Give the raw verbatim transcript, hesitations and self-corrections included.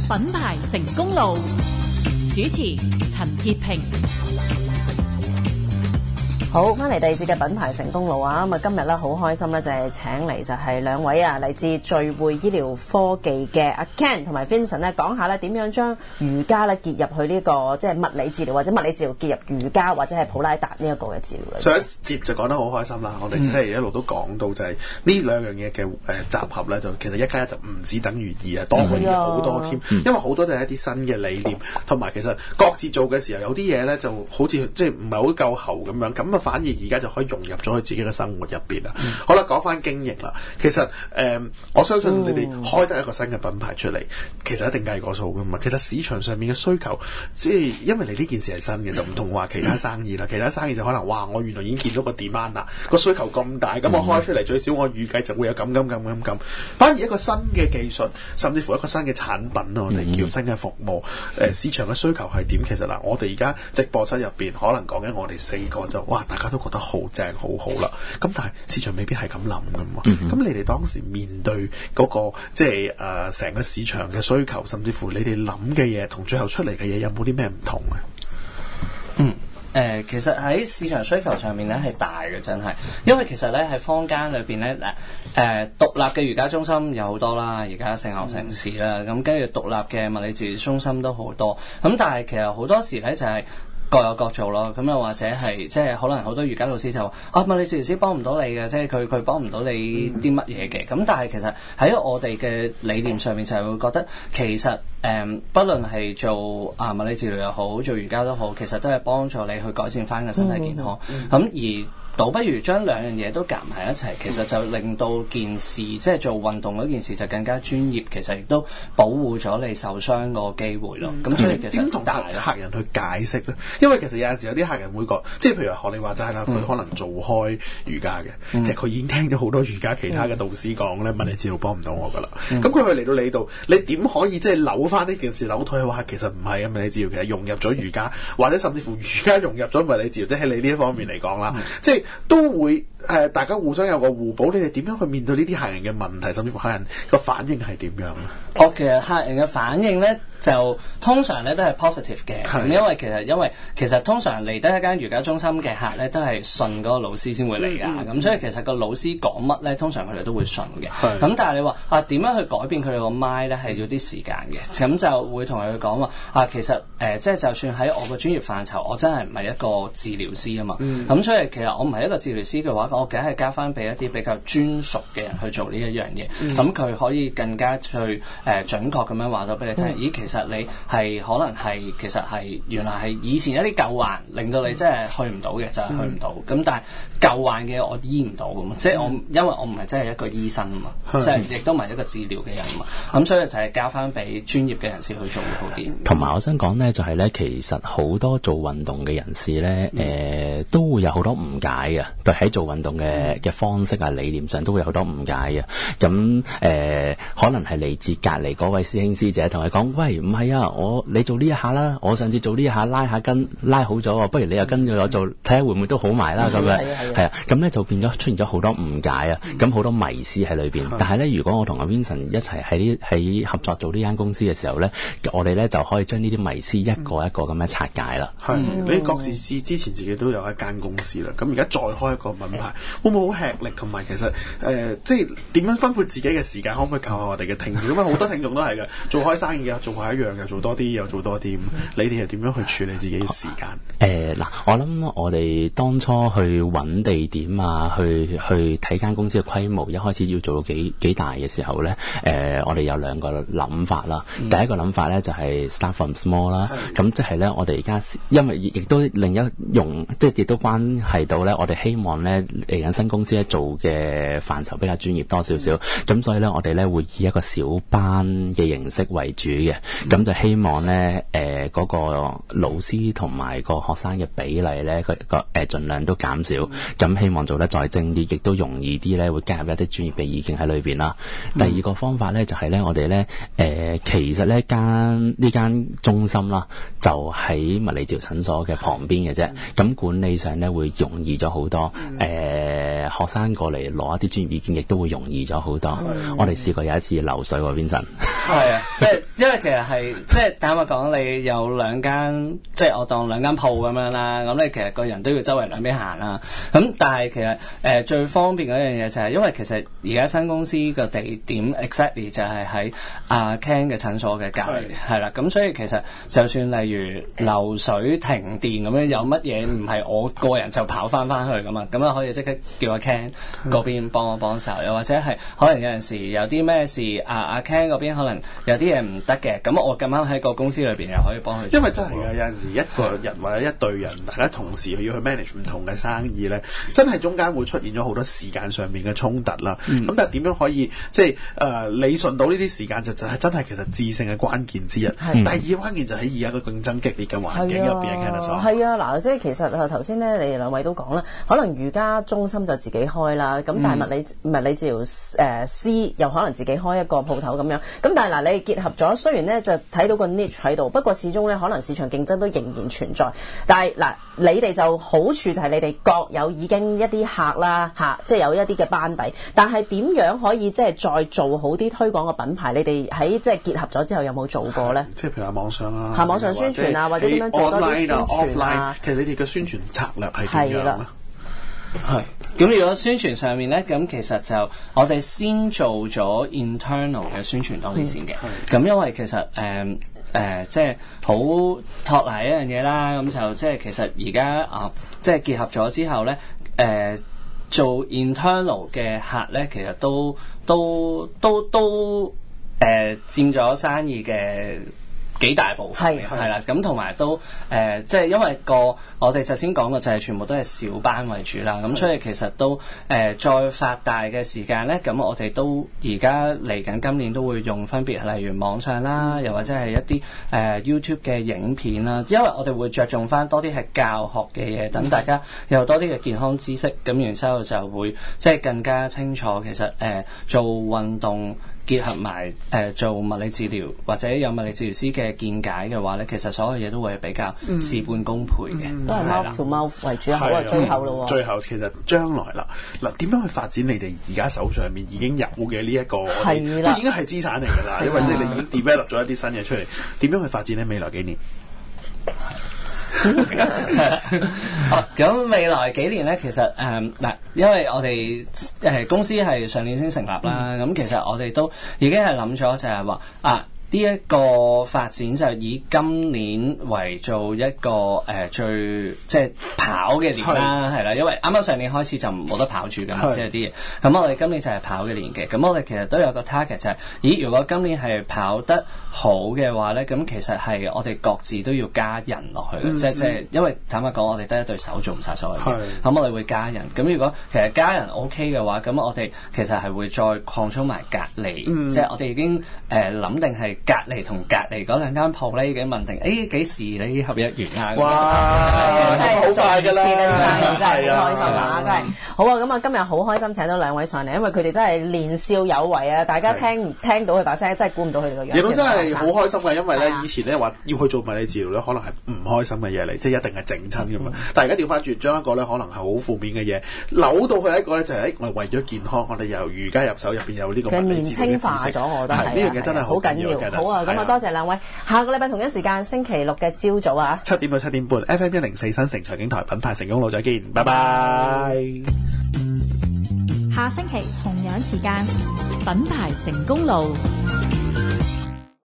品牌成功路，主持陳潔平。 好，翻嚟第二節嘅品牌成功路啊！咁啊，今日咧好開心咧，就係請嚟就係兩位啊，嚟自聚匯醫療科技嘅阿 Ken 同埋 Vincent 咧，講下咧點樣將瑜伽咧結入去呢個即係物理治療，或者物理治療結入瑜伽或者係普拉達呢一個嘅治療。 上一節就講得好開心啦，我哋即係一路都講到就係呢兩樣嘢嘅誒集合咧，就其實一加一就唔止等於二啊，多過二好多添。嗯、因為好多都係一啲新嘅理念，同埋其實各自做嘅時候有啲嘢咧就好似即係唔係好夠喉咁樣，咁啊反而而家就可以融入咗去自己嘅生活入邊啦。嗯、好啦，講翻經營啦，其實誒、呃、我相信你哋開得一個新嘅品牌出嚟，其實一定計過數噶嘛。其實市場上面嘅需求，即係因為你呢件事係新嘅，就唔同話其他生意啦。其他生意就可能哇，我原來已經見到個 demand 啦，個需求咁大，咁我開出嚟最少我預計就會有咁咁咁咁咁。反而一個新嘅技術，甚至乎一個新嘅產品，我哋叫新嘅服務，誒、呃、市場嘅需求係點？其實嗱，我哋而家直播室入邊可能講緊我哋四個就哇，大家都覺得好正好好啦。咁但係市場未必係咁諗噶嘛。咁、嗯、你哋當時面對嗰、那個即係誒成個市場嘅需求，甚至乎你哋諗嘅嘢同最後出嚟嘅嘢有冇啲咩唔同啊？ 嗯。誒、呃，其實喺市場需求上面咧係大嘅，真係，因為其實咧喺坊間裏邊咧誒誒獨立嘅瑜伽中心有好多啦，而家成行成市啦，咁跟住獨立嘅物理治療中心都好多，咁但係其實好多時咧就係、是。各有各做咯，咁又或者係即係可能好多瑜伽老師就話啊，物理治療師幫唔到你嘅，即係佢佢幫唔到你啲乜嘢嘅。咁、嗯、但係其實喺我哋嘅理念上面就係會覺得其實誒、嗯，不論係做啊物理治療又好，做瑜伽都好，其實都係幫助你去改善翻個身體健康。咁、嗯嗯、而倒不如將兩樣嘢都夾埋一齊，其實就令到件事即係做運動嗰件事就更加專業，其實亦都保護咗你受傷個機會咯。咁、嗯、所以其實點同客人去解釋咧？因為其實有陣時有啲客人會覺，即係譬如學你話齋啦，佢可能做開瑜伽嘅，嗯、其實佢已經聽咗好多瑜伽其他嘅導師講咧，物理治療幫唔到我噶啦。咁佢去嚟到你度，你點可以即係扭翻呢件事扭退？話其實唔係啊，物理治療其實融入咗瑜伽，或者甚至乎瑜伽融入咗物理治療，即係喺你呢一方面嚟講啦，嗯、即係都會誒、呃，大家互相有個互補。你哋點樣去面對呢啲客人嘅問題，甚至乎客人個反應係點樣咧？ 我其實客人嘅反應咧，就通常咧都係 positive 嘅，咁因為其實因為其實通常嚟得一間瑜伽中心嘅客咧，都係信嗰個老師先會嚟㗎，咁、嗯、所以其實個老師講乜咧，通常佢哋都會信嘅。咁是但係你話啊點樣去改變佢哋個 mind 咧，係要啲時間嘅，咁就會同佢講話啊，其實誒、呃、即係就算喺我個專業範疇，我真係唔係一個治療師啊嘛，咁、嗯、所以其實我唔係一個治療師嘅話，我梗係交翻俾一啲比較專屬嘅人去做呢一樣嘢，咁佢、嗯、可以更加去誒、呃、準確咁樣話到俾你聽，嗯、咦其實你係可能係其實係原來係以前一啲舊患令到你真係去唔到嘅，就係、是、去唔到。咁、嗯、但係舊患嘅我醫唔到㗎嘛，即係、嗯、我因為我唔係真係一個醫生啊嘛，即係亦都唔係一個治療嘅人啊嘛，咁所以就係交翻俾專業嘅人士去做會好啲。 同埋我想講咧，就係、是、咧，其實好多做運動嘅人士咧，誒、嗯呃、都會有好多誤解嘅，對喺做運動嘅嘅方式啊、理念上都會有好多誤解嘅。咁誒、呃、可能係嚟自隔離嗰位師兄師姐同佢講，喂，唔係啊，我你做呢一下啦，我上次做呢一下拉下筋拉好咗，不如你又跟住我做，睇下會唔會都好埋啦咁樣。係啊，咁咧就變咗出現咗好多誤解啊，咁好多迷思喺裏邊。但係咧，如果我同阿 Vincent 一齊喺呢喺合作做呢間公司嘅時候咧，我哋咧就可以將呢啲迷思一個一個咁樣拆解啦。 係、嗯，你各自之之前自己都有一間公司啦，咁而家再開一個品牌，會唔會好吃力？同埋其實誒、呃，即係點樣分配自己嘅時間？可唔可以教下我哋嘅聽眾？因為好多聽眾都係嘅，做開生意嘅，做下一樣又做多啲，又做多啲。你哋係點樣去處理自己嘅時間？誒嗱、呃，我諗我哋當初去揾地點啊，去去睇間公司嘅規模，一開始要做到幾幾大嘅時候咧，誒、呃，我哋有兩個諗法啦。嗯、第一個諗法咧就係、是、start from small 啦，咁即係咧，我哋而家因為亦都另一用，即係亦都關係到咧，我哋希望咧嚟緊新公司咧做嘅範疇比較專業多少少，咁、嗯、所以咧我哋咧會以一個小班嘅形式為主嘅，咁、嗯、就希望咧誒嗰個老師同埋個學生嘅比例咧，佢個誒盡量都減少，咁、嗯、希望做得再精啲，亦都容易啲咧，會加入一啲專業嘅意見喺裏邊啦。嗯、第二個方法咧就係、是、咧，我哋咧誒其實呢間呢間中心啦，就喺物理治療診所嘅旁邊嘅啫，咁、嗯、管理上咧會容易咗好多，誒、嗯呃、學生過嚟攞一啲專業意見亦都會容易咗好多。嗯、我哋試過有一次流水喎 Vincent。 係啊，即係因為其實係即係坦白講，你有兩間，即係我當兩間鋪咁樣啦。咁你其實個人都要周圍兩邊行啦。咁但係其實誒、呃、最方便嗰樣嘢就係，因為其實而家新公司個地點 exactly 就係喺阿 Ken 嘅診所嘅隔離，係啦。咁所以其實就算例如漏水停電咁樣，有乜嘢唔係我個人就跑翻翻去噶嘛，咁啊可以即刻叫阿 Ken 嗰邊幫我幫手，又或者係可能有陣時有啲咩事，阿阿 Ken 嗰邊可能有啲嘢唔得嘅，咁我咁啱喺個公司裏邊又可以幫佢。 因為真係㗎，有陣時一個人或者一隊人，大家同時要去 manage 唔同嘅生意咧，真係中間會出現咗好多時間上面嘅衝突啦。咁、嗯、但係點樣可以即係誒理順到呢啲時間，就就係真係其實致勝嘅關鍵之一。第二關鍵就喺而家個競爭激烈嘅環境入邊嘅。 係啊，嗱，即係其實頭先咧，你哋兩位都講啦，可能瑜伽中心就自己開啦，咁但係物理、嗯、物理治療誒、呃、師又可能自己開一個鋪頭咁樣，咁但係嗱，你結合咗，雖然咧就睇到個 niche 喺度，不過始終咧可能市場競爭都仍然存在。但係嗱，你哋就好處就係你哋各有已經一啲客啦嚇、啊，即係有一啲嘅班底。但係點樣可以即係再做好啲推廣嘅品牌？你哋喺即係結合咗之後有冇做過咧？ 即係譬如話網上啊， 嚇網上宣傳啊，或者點樣做多啲宣傳啊？ 其實你哋嘅宣傳策略係點樣咧？ 係，咁如果宣傳上面咧，咁其實就我哋先做咗 internal 嘅宣傳多啲先嘅。咁、嗯、因為其實誒誒、呃呃，即係好托賴一樣嘢啦。咁就即係其實而家啊，即係結合咗之後咧，誒、呃、做 internal 嘅客咧，其實都都都都誒、呃、佔咗生意嘅幾大部分嘅，係啦，咁同埋都誒、呃，即係因為個我哋頭先講嘅就係全部都係小班為主啦，咁所以其實都誒、呃、再發大嘅時間咧，咁我哋都而家嚟緊今年都會用分別，例如網上啦，又或者係一啲誒、呃、YouTube 嘅影片啦，因為我哋會着重翻多啲係教學嘅嘢，等大家有多啲嘅健康知識，咁然之後就會即係更加清楚其實誒、呃、做運動。結合埋誒、呃、做物理治療或者有物理治療師嘅見解嘅話咧，其實所有嘢都會比較事半功倍嘅， 嗯嗯、都係 mouth to mouth 為主。好啊，最後咯喎， 最後其實將來啦，嗱點樣去發展你哋而家手上面已經有嘅呢一個，係啦，都已經係資產嚟㗎啦，因為即係你已經 develop 咗一啲新嘢出嚟，點樣去發展咧？未來幾年？ 哦，咁未來幾年咧，其實誒嗱、呃，因為我哋誒、呃、公司係上年先成立啦，咁、嗯、其實我哋都已經係諗咗，就係話啊。呢一個發展就以今年為做一個誒、呃、最即係跑嘅年啦，係啦，因為啱啱上年開始就冇得跑住㗎嘛，即係啲嘢。咁我哋今年就係跑嘅年嘅，咁我哋其實都有個 target 就係、是，咦？如果今年係跑得好嘅話咧，咁其實係我哋各自都要加人落去嘅，即係即係因為坦白講，我哋得一對手做唔晒所有嘢，咁我哋會加人。咁如果其實加人 OK 嘅話，咁我哋其實係會再擴充埋隔離，嗯、即係我哋已經誒諗、呃、定係。隔離同隔離嗰兩間鋪咧已經問定，誒幾時你合約完啊？ 哇，真係好快㗎啦！ 真係好開心啊！真係好啊！咁啊，今日好開心請到兩位上嚟，因為佢哋真係年少有為啊！大家聽聽到佢把聲，真係估唔到佢哋個樣。亦都真係好開心嘅，因為咧以前咧話要去做物理治療咧，可能係唔開心嘅嘢嚟，即係一定係整親㗎嘛。但係而家調翻轉，將一個咧可能係好負面嘅嘢扭到去一個咧就係誒，我哋為咗健康，我哋由瑜伽入手，入邊有呢個物理治療嘅知識。佢年輕化咗，我覺得係呢樣嘢真係好緊要。好啊，咁啊，多謝兩位。下個禮拜同一時間，星期六嘅朝早啊，七點到七點半 ，F M 一零四新城財經台品牌成功路再見，拜拜。 下星期同樣時間，品牌成功路。